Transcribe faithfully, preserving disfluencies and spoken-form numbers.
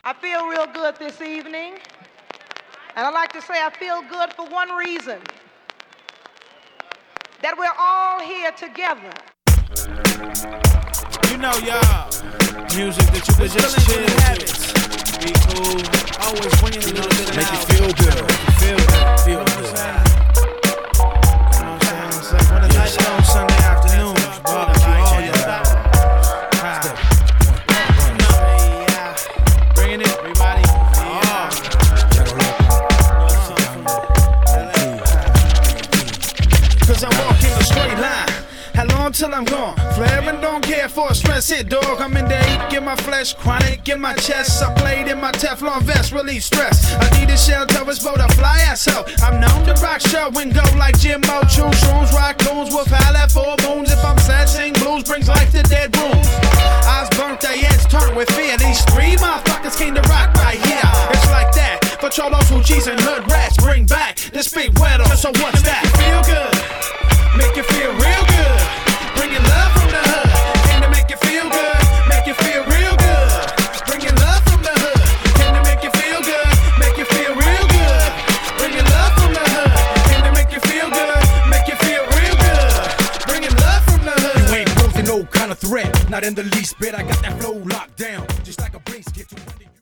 I feel real good this evening. And I like to say I feel good for one reason. That we're all here together. You know, y'all, music that you could just chill with. Be cool. Always bringing a little bit of make you feel good. Feel good. Feel good. You know what I'm saying? When the night on Sunday afternoons, barbecue all your bringing it, everybody. Cause I'm walking a straight line. How long till I'm gone? Flaring, don't care for a stress hit, dog. I'm in the eight, get my flesh chronic, get my chest. I played in my Teflon vest, relieve stress. I need a shelter, it's for the fly ass out. I'm known to rock show and go like Jim Mo. Choose shrooms, raccoons, wolf howl at four moons. If I'm sad, sing blues, brings life to dead rooms. Eyes burnt, their heads turned with fear. These three motherfuckers came to rock right here. It's like that. For cholos, hoochies, and hood rats, bring back this big weather. So what's that? Feel good. Make you feel real good. Bringing love from the hood. Can to make you feel good. Make you feel real good. Bringing love from the hood. Can to make you feel good. Make you feel real good. Bringing love from the hood. Can to make you feel good. Make you feel real good. Bringing love from the hood. You ain't posing no kind of threat. Not in the least bit. I got that flow locked down.